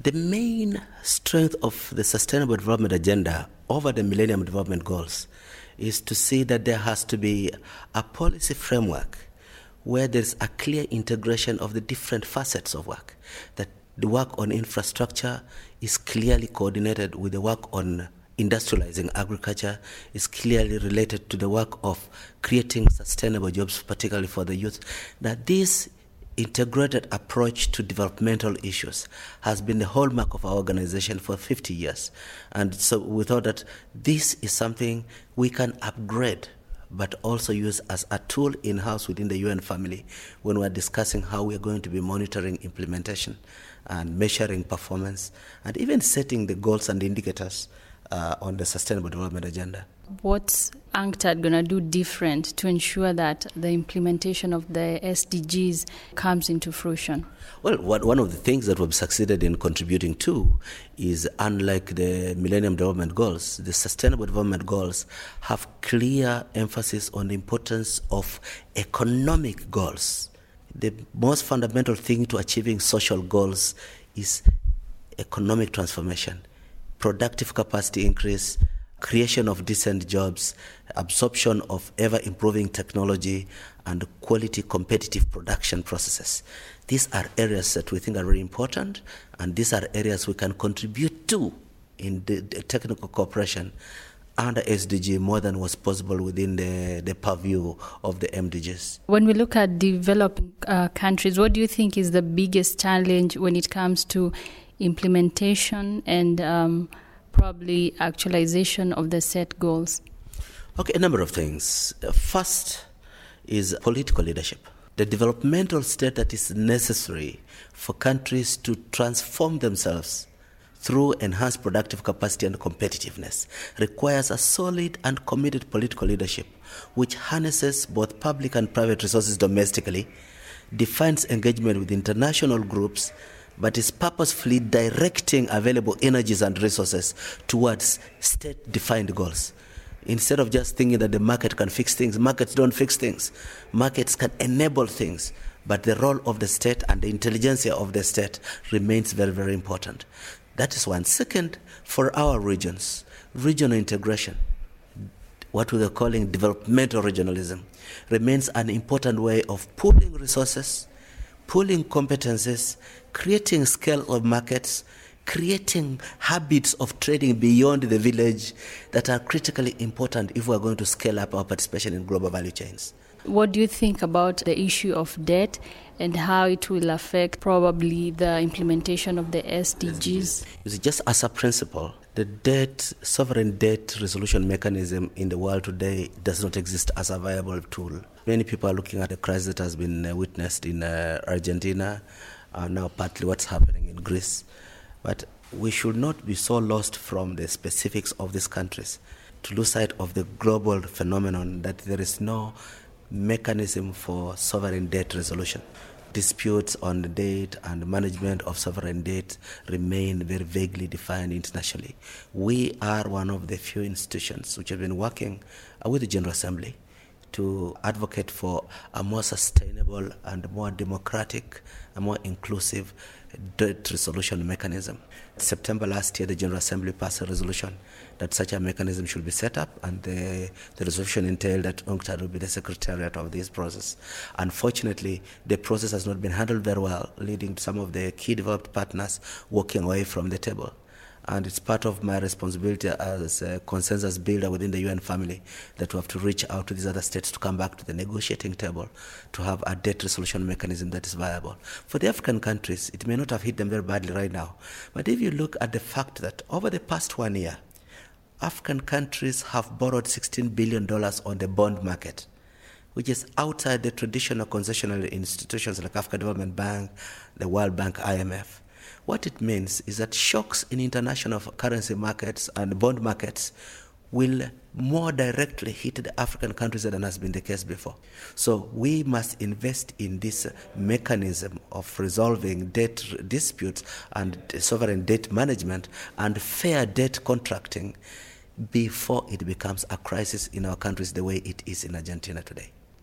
The main strength of the Sustainable Development Agenda over the Millennium Development Goals is to see that there has to be a policy framework where there's a clear integration of the different facets of work, that the work on infrastructure is clearly coordinated with the work on industrializing agriculture, is clearly related to the work of creating sustainable jobs, particularly for the youth. That this integrated approach to developmental issues has been the hallmark of our organization for 50 years. And so we thought that this is something we can upgrade, but also use as a tool in-house within the UN family when we're discussing how we're going to be monitoring implementation and measuring performance, and even setting the goals and indicators on the Sustainable Development Agenda. What's UNCTAD going to do different to ensure that the implementation of the SDGs comes into fruition? Well, one of the things that we've succeeded in contributing to is, unlike the Millennium Development Goals, the Sustainable Development Goals have clear emphasis on the importance of economic goals. The most fundamental thing to achieving social goals is economic transformation, productive capacity increase, creation of decent jobs, absorption of ever-improving technology, and quality competitive production processes. These are areas that we think are very important, and these are areas we can contribute to in the technical cooperation under SDG more than was possible within the purview of the MDGs. When we look at developing countries, what do you think is the biggest challenge when it comes to implementation and probably actualization of the set goals? Okay, a number of things. First is political leadership. The developmental state that is necessary for countries to transform themselves through enhanced productive capacity and competitiveness requires a solid and committed political leadership which harnesses both public and private resources domestically, defines engagement with international groups, but is purposefully directing available energies and resources towards state-defined goals. Instead of just thinking that the market can fix things, markets don't fix things. Markets can enable things, but the role of the state and the intelligentsia of the state remains very, very important. That is one. Second, for our regions, regional integration, what we are calling developmental regionalism, remains an important way of pooling resources, pooling competences, creating scale of markets, creating habits of trading beyond the village that are critically important if we're going to scale up our participation in global value chains. What do you think about the issue of debt and how it will affect probably the implementation of the SDGs? Just as a principle, the sovereign debt resolution mechanism in the world today does not exist as a viable tool. Many people are looking at the crisis that has been witnessed in Argentina, now partly what's happening in Greece. But we should not be so lost from the specifics of these countries to lose sight of the global phenomenon that there is no mechanism for sovereign debt resolution. Disputes on the debt and management of sovereign debt remain very vaguely defined internationally. We are one of the few institutions which have been working with the General Assembly to advocate for a more sustainable and more democratic and more inclusive debt resolution mechanism. In September last year, the General Assembly passed a resolution that such a mechanism should be set up, and the resolution entailed that UNCTAD will be the secretariat of this process. Unfortunately, the process has not been handled very well, leading to some of the key developed partners walking away from the table. And it's part of my responsibility as a consensus builder within the UN family that we have to reach out to these other states to come back to the negotiating table to have a debt resolution mechanism that is viable. For the African countries, it may not have hit them very badly right now. But if you look at the fact that over the past 1 year, African countries have borrowed $16 billion on the bond market, which is outside the traditional concessional institutions like African Development Bank, the World Bank, IMF. What it means is that shocks in international currency markets and bond markets will more directly hit the African countries than has been the case before. So we must invest in this mechanism of resolving debt disputes and sovereign debt management and fair debt contracting before it becomes a crisis in our countries the way it is in Argentina today.